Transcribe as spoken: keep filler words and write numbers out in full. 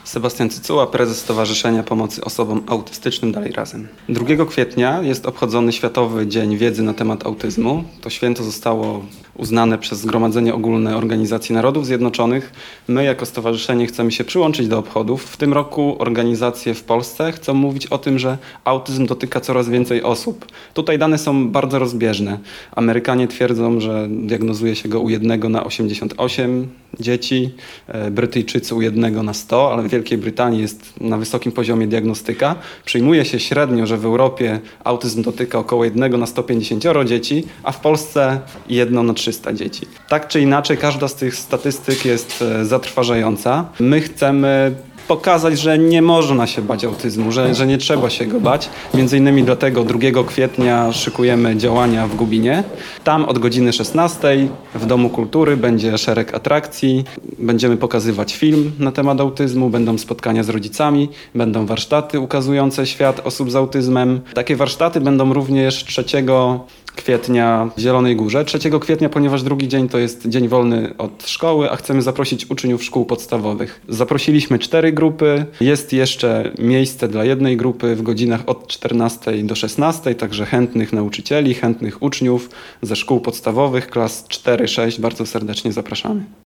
Sebastian Cycuła, prezes Stowarzyszenia Pomocy Osobom Autystycznym Dalej Razem. drugiego kwietnia jest obchodzony Światowy Dzień Wiedzy na temat autyzmu. To święto zostało uznane przez Zgromadzenie Ogólne Organizacji Narodów Zjednoczonych. My jako stowarzyszenie chcemy się przyłączyć do obchodów. W tym roku organizacje w Polsce chcą mówić o tym, że autyzm dotyka coraz więcej osób. Tutaj dane są bardzo rozbieżne. Amerykanie twierdzą, że diagnozuje się go u jednego na osiemdziesiąt osiem dzieci, Brytyjczycy u jednego na sto, ale w Wielkiej Brytanii jest na wysokim poziomie diagnostyka. Przyjmuje się średnio, że w Europie autyzm dotyka około jednego na sto pięćdziesiąt dzieci, a w Polsce jedno na trzysta dzieci. Tak czy inaczej, każda z tych statystyk jest zatrważająca. My chcemy pokazać, że nie można się bać autyzmu, że, że nie trzeba się go bać. Między innymi dlatego drugiego kwietnia szykujemy działania w Gubinie. Tam od godziny szesnastej w Domu Kultury będzie szereg atrakcji. Będziemy pokazywać film na temat autyzmu, będą spotkania z rodzicami, będą warsztaty ukazujące świat osób z autyzmem. Takie warsztaty będą również trzeciego kwietnia w Zielonej Górze. trzeciego kwietnia, ponieważ drugi dzień to jest dzień wolny od szkoły, a chcemy zaprosić uczniów szkół podstawowych. Zaprosiliśmy cztery grupy. Jest jeszcze miejsce dla jednej grupy w godzinach od czternastej do szesnastej, także chętnych nauczycieli, chętnych uczniów ze szkół podstawowych, klas cztery sześć bardzo serdecznie zapraszamy.